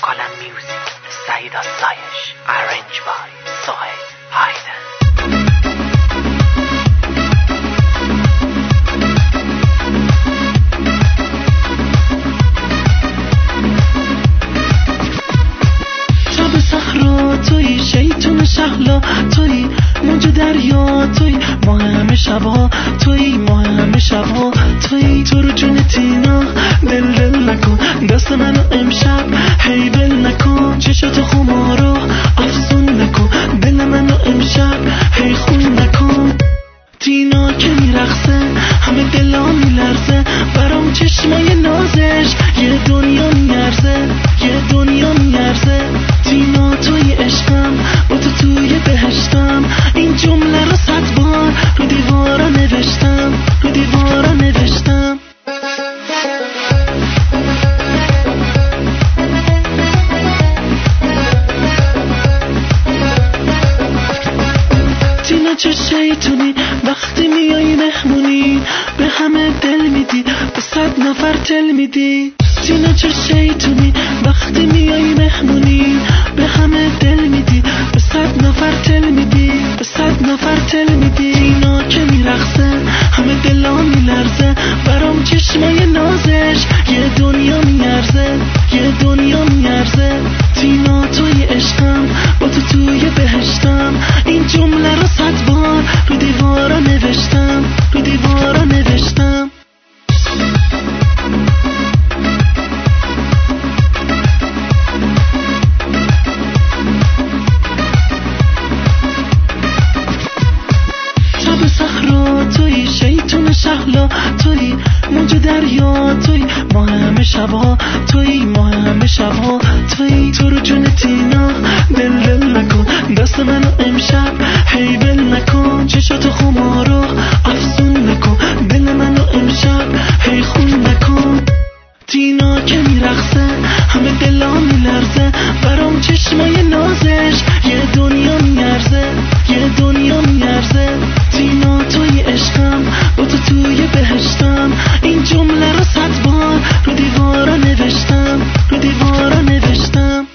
Column Music, Saida Sayesh, arranged by Sohail Haider. شب صحرا توی، شیطون شهلا توی، موج دریا توی، ماه همه شبها توی، ماه همه شبها توی. تو رو جون تینا دل دل نکن، دست منو امشب هی ول نکن، چشاتو خمارو افزون نکن، دل منو امشب هی خون نکن. تینا که میرقصه همه دلا میلرزه، برام چشمای نازش یه دنیا میارزه، یه دنیا میارزه. تینا توی عشقم، با تو توی بهشتم، این جمله رو 100 بار رو دیوارا نوشتم، رو دیوارا نوشتم. تینا چه شیطونی وقتی میای مهمونی، به همه دل میدی، به 100 نفر تل میدی. تینا چه شیطونی وقتی میای مهمونی، به همه دل میدی، به 100 نفر تل میدی، به 100 نفر تل میدی. تینا که میرقصه همه دلا میلرزه، برام چشمای نازش یه دنیا میارزه، یه دنیا میارزه. تینا توی عشقم، با تو توی بهشتم، این جمله رو 100 بار رو دیوارا نوشتم، رو دیوارا نوشتم. شب صحرا توی، شیطون شهلا توی، موج دریا توی، ماه همه شبها توی، ماه همه شبها توی. تو رو جون تینا دل دل نکن، دست منو امشب هی ول نکن، چشاتو خمارو افزون نکن، دل منو امشب هی خون نکن. تینا که میرقصه همه دلا میلرزه، برام چشمای نازش یه دنیا میارزه، یه دنیا میارزه. تینا توی عشقم، با تو توی بهشتم، این جمله رو 100 بار رو دیوارا نوشتم، رو دیوارا نوشتم.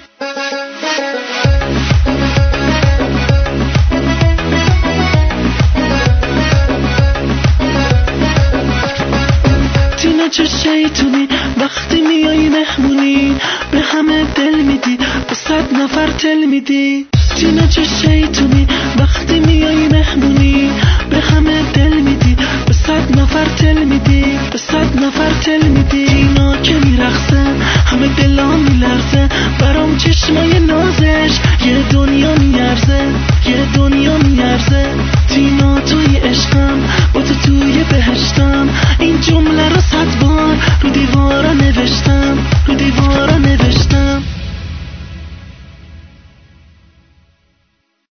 تینا چه شیطونی وقتی میای مهمونی، به همه دل میدی، به 100 نفر تل میدی. تینا چه شیطونی وقتی میای مهمونی، به همه دل میدی، به 100 نفر تل میدی، به 100 نفر تل میدی. تینا که میرقصه همه دلا میلرزه، برام چشمای